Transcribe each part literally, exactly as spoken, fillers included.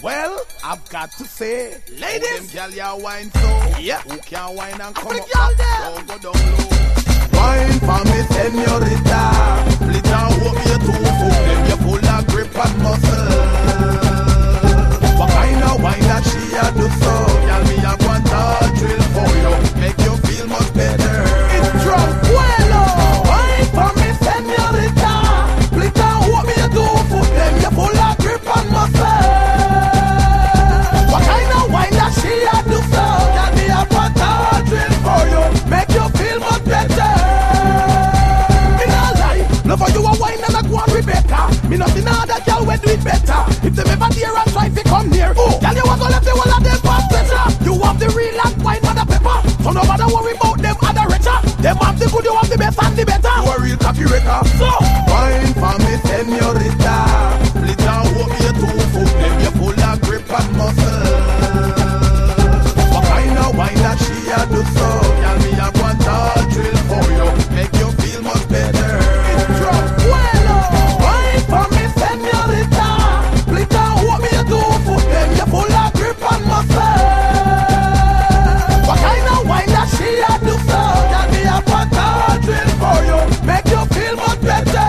Well, I've got to say, ladies, them girl ya wine so. Yeah. Who can wine and come Big up? girl there. Don't go down low. Wine for me, señorita. Split and hope you two foot. Them you full of grip and muscle. What kind of wine that she a do so? Girl, me a want a drill for you. Make you feel much better. It's Tranquilo. Wine for me, señorita. Split and hope you two foot. Them you full of grip and muscle. What kind of wine that she a do so? Girl, me a want a drill for you. Make you feel much better. Me not lie. Love for you a wine and a go on Rebecca. Me not see other girl we do it better. If them ever dare and try to come near, oh, girl you want to left the whole of them past pressure. You have the real and wine and the pepper. So no matter worry about them other richer. Them have the good, you have the best and the better. You a real cocky wrecker. So wine for me, señorita. Split and hope you two foot. Them you full of grip and muscle. What kind of wine that she a do so? Girl, me a want a drill for you. Make you feel much better. it's Tranquilo. Wine for me, señorita. Split and hope you two foot. Them you full of grip and muscle. What kind of wine that she a do so? Girl, me a want a drill for you. Make you feel much better.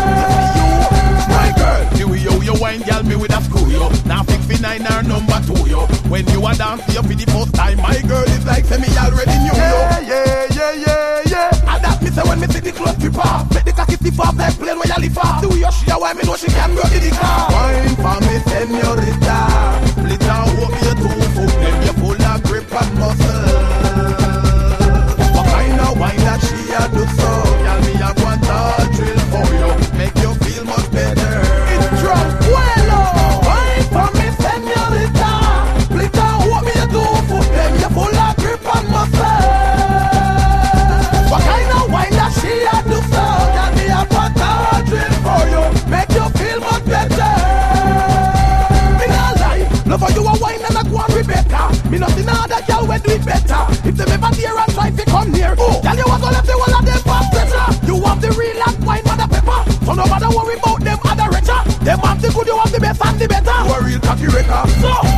My girl, the way you, you wine, girl, me with a screw yo. Now fix me nine or number two yo. When you a dance here for the first time, my girl is like say me already knew yo. Yeah, yeah, yeah, yeah, yeah. And that me say when me see the clothes strip off. Make the cocky stiff off like plane where you live off. The way you she a wine, me know she can go in the car. Wine for me, señorita. Split and hope you two foot. Them you full of grip and muscle. What kind of wine that she a do so? Girl, me a want a drill for you. Make you feel much better. It's Tranquilo. Wine for me, señorita. Split and hope me you two foot. Them you full of grip and muscle. What kind of wine that she a do so? Girl, me a want a drill for you. Make you feel much better. Me not lie. Love for you a wine and a go on Rebecca. Me not see other girl we do it better. If them ever dare and try to come near, oh, girl you want to left the whole of them past pressure. You have the real and wine and the pepper. So no matter worry about them other richer. Them have the good, you have the best and the better. You a real cocky wrecker. So